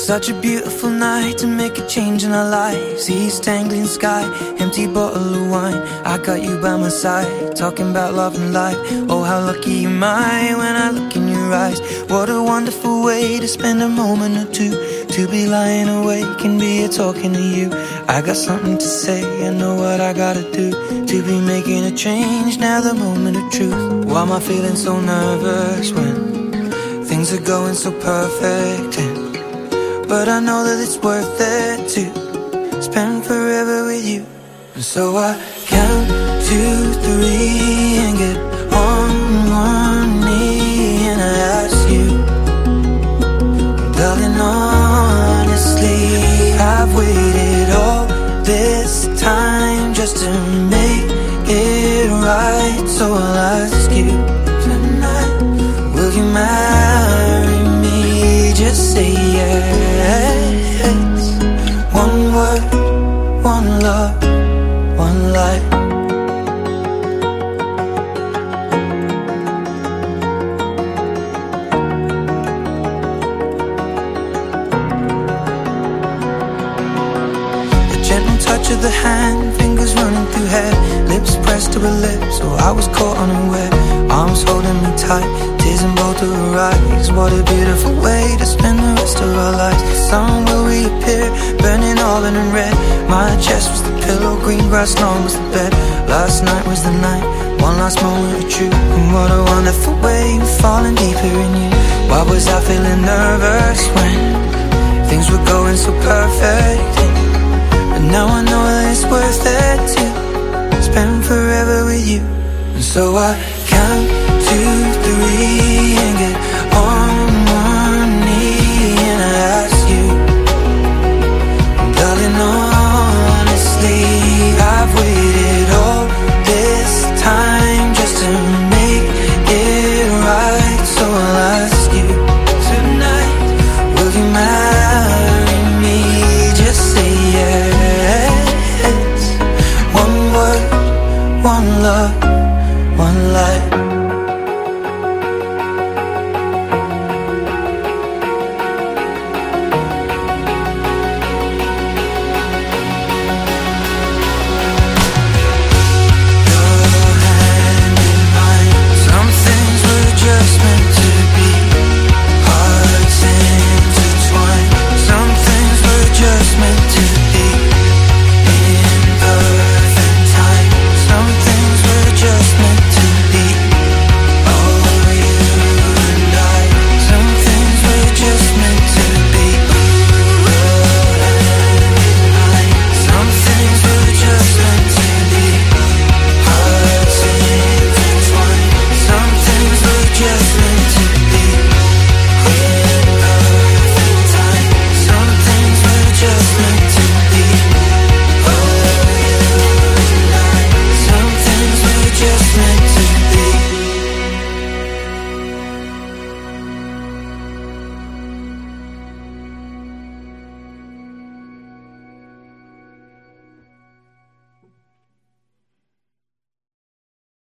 Such a beautiful night to make a change in our lives. East Anglian sky, empty bottle of wine. I got you by my side, talking about love and life. Oh, how lucky am I when I look in your eyes. What a wonderful way to spend a moment or two, to be lying awake and be here talking to you. I got something to say, I know what I gotta do, to be making a change, now the moment of truth. Why am I feeling so nervous when things are going so perfect? But I know that it's worth it to spend forever with you. And so I count 2, 3 and get on one knee and I ask you, darling, honestly, I've waited all this time just to make it right. So I'll ask you tonight, will you marry me? Just say yes. One word, one love, one life. The gentle touch of the hand, fingers running through hair, lips pressed to her lips, oh I was caught unaware. Arms holding me tight, tears in both of her eyes. What a beautiful way to spend the rest of our lives. The sun will reappear, burning auburn and red. My chest was the pillow, green grass lawn was the bed. Last night was the night, one last moment of truth. And what a wonderful way of falling deeper in you. Why was I feeling nervous when things were going so perfect? But now I know that it's worth it to spend forever with you. And so I count 2, 3